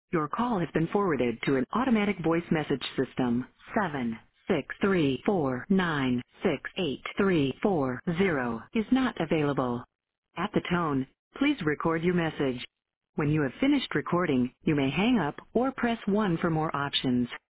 Your call has been forwarded to an automatic voice message system. 763496834 is not available. At the tone, please record your message. When you have finished recording, you may hang up or press 1 for more options.